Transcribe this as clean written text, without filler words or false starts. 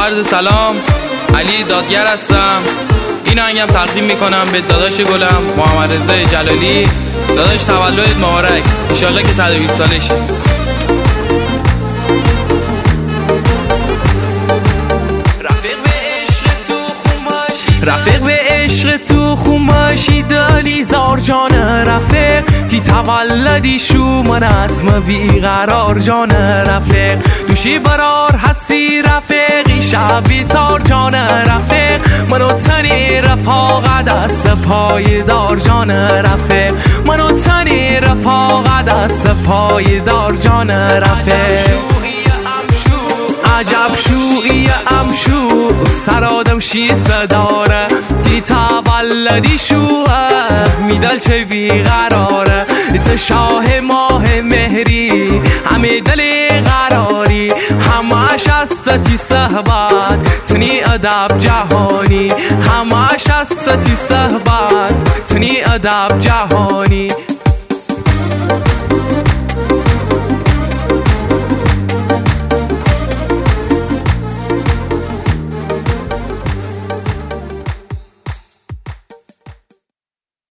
عرض سلام، علی دادگر هستم. این آهنگم تقدیم میکنم به داداش گلم محمد رضا جلالی. داداش تولدت مبارک، انشالله که 120 سالشی. رفیق به عشق تو خماشی دلی زار جان رفیق تی تولدی شو من اسم بیقرار جان رفیق دوشی برار هستی رفیقی شبی تار جان رفیق منو تنی رفاق دست پای دار جان رفیق منو تنی رفاق دست پای دار جان رفیق عجب شویی امشو سر آدم شیسه داره تی تولدی شوه میدل چه بیقراره تی شاه ماه مهری همه دل قراری همش از تی صحبت تنی ادب جهانی همش از تی صحبت تنی ادب جهانی